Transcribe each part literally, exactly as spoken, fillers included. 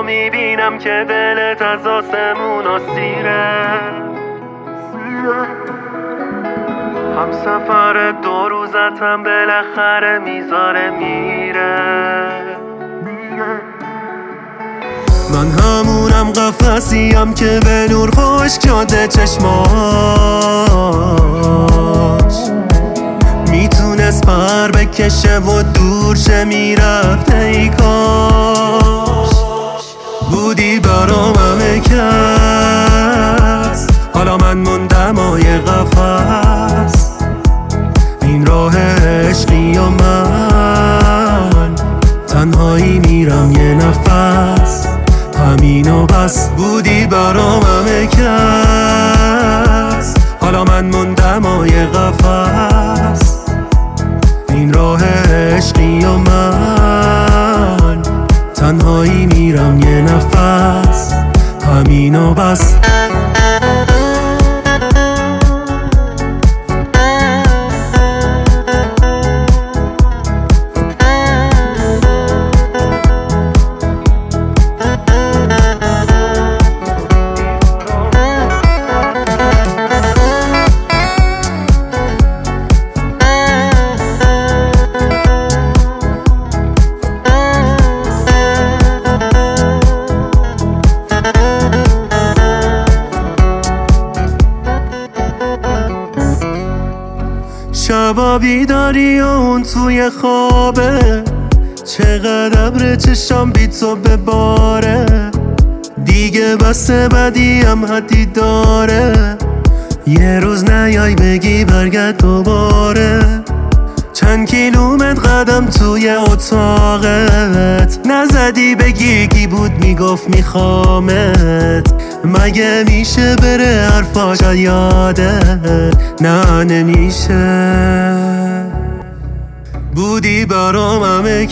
میبینم که دلت از آسمون سیره. هم سفر دو روزتم بالاخره میذاره میره. من همونم قفسیم که به نور خشک شده چشماش، میتونست پر بکشه و دور شه میرفته ای کاش. بودی برام همه کس، حالا من موندم آیه قفس. این راه عشقی و من تنهایی میرم یه نفس، همین و بس. بودی برام همه کس، حالا من موندم آیه قفس. این راه عشقی و من تنهایی میرم یه نفس، همین و بس. شبا بیداری و اون توی خوابه، چقدر ابر چشام بی تو بباره. دیگه بس بدیم حدی داره، یه روز نیای بگی برگرد دوباره. چند کیلومتر قدم توی اتاقت، نزدی بگی کی بود میگفت میخوامت. مگه میشه بره حرفاش یادت؟ نه نمیشه. بودی برام همه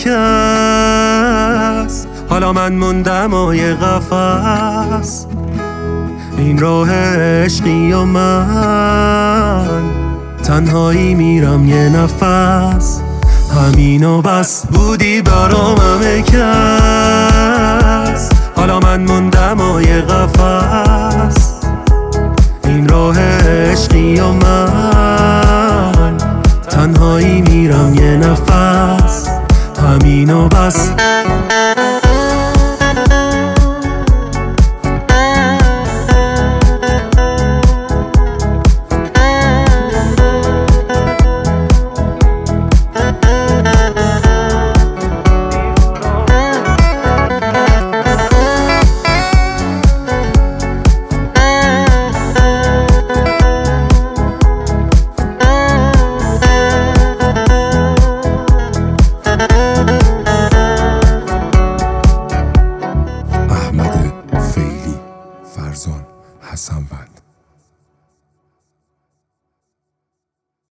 کس، حالا من موندم آیه قفس. این راه عشقی و من تنهایی میرم یه نفس، همین و بس. بودی برام همه کس، حالا من موندم آیه قفس. این راه عشقی و من تنهایی میرم یه نفس، همین و بس.